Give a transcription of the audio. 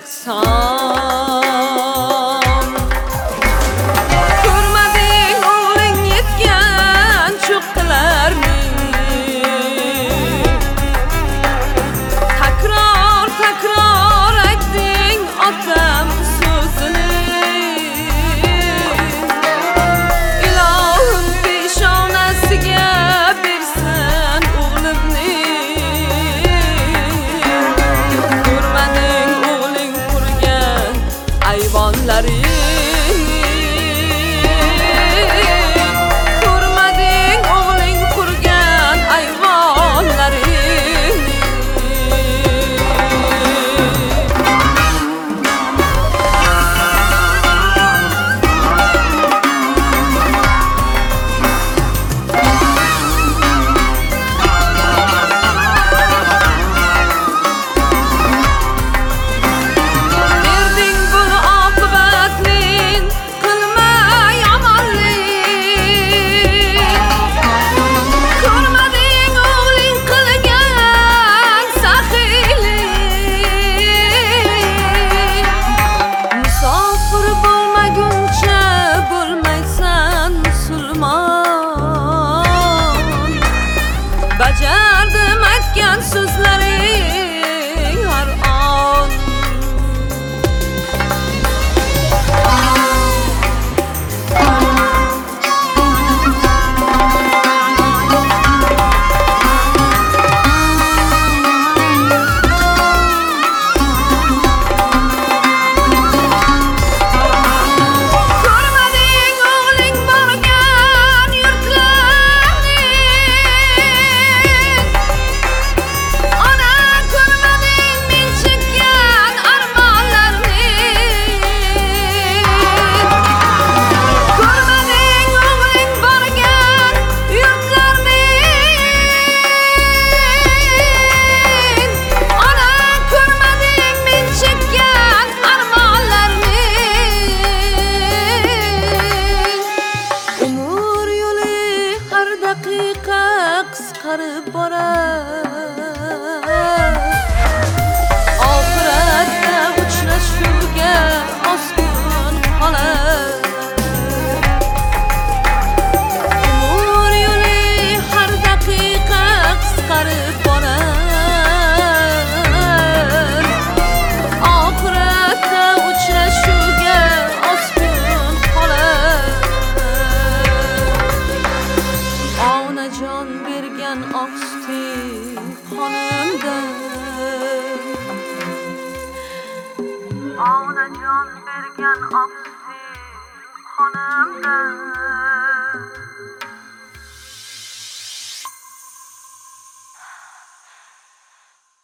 qilsam ko'rmading o'g'ling yetgan cho'qqilarni takror aytding otam so'zini ilohim peshonasiga bersin o'g'limni ko'rmading o'g'ling qurgan ayvonlari ko'rmading o'g'ling qurgan ayvonlari berding buni oqibatning qilma yomonlik ko'rmading o'g'ling qilgan saxiylik musofir bo'lmaguncha bo'lmaysan musulmon bajardim aytgan so'zlaring har on ko'rmading o'g'ling borgan yurtlarni ona ko'rmading men chekkan armonlarni ko'rmading o'g'ling borgan yurtlarni ona ko'rmading men chekkan armonlarni umr yo'li har daqiqa qisqarib borar oxiratda uchrashuvga oz kun qolar umr yo'li har daqiqa qisqarib borar oxiratda uchrashuvga oz kun qolar onajon bergan oq suti qonimda onajon bergan oq suti qonimda